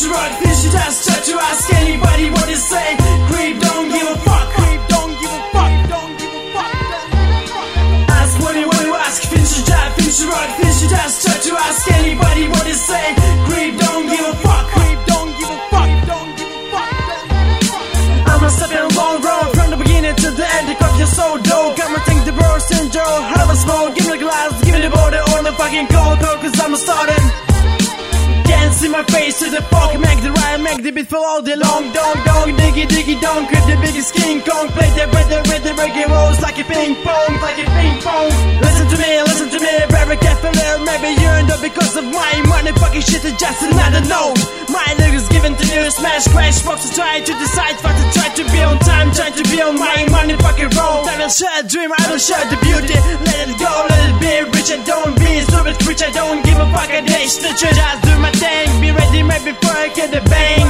finish your rock, finish your dance. Try to ask anybody what they say. Creep, don't give a fuck. Creep, don't give a fuck. Don't give a fuck. Ask what you ask. Finish your job, finish your rock, finish your dance. Try to ask anybody what they say. Creep, don't give a fuck. Creep, don't give a fuck. Don't give a fuck. I'm a stepping a long road from the beginning to the end. The cock is so dope. I'ma take the bros and Joe. Have a smoke, give me the glass, give me the border on the fucking cold, cause I'm starting. Can't see my face to the fuck. Make the rhyme, make the beat for all day long. Dong, diggy, diggy, dong. With the biggest King Kong. Play the reggae rolls like a ping pong, like a ping pong. Listen to me, very careful. Maybe you end up because of my money. Fucking shit is just another note. My lyrics given to you, smash, crash, box. To try to decide what to try to be on time, try to be on my money fucking roll. I will share a dream, I will share the beauty. Let it go, let it be rich. I don't be stupid, rich. I don't give a fuck. I dash the church, I do my thing. Be ready, maybe before I get the bang.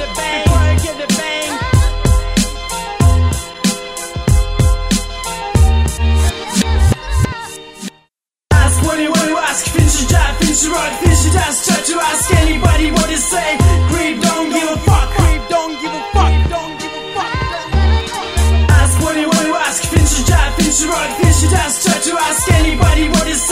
Ask what you ask. Finish your job, finish your rock, finish your dance. Try to ask anybody what they say. Creep, don't give a fuck. Creep, don't give a fuck. Don't give a fuck. Ask what you ask. Finish your job, finish your rock, finish your dance. Try to ask anybody what they say.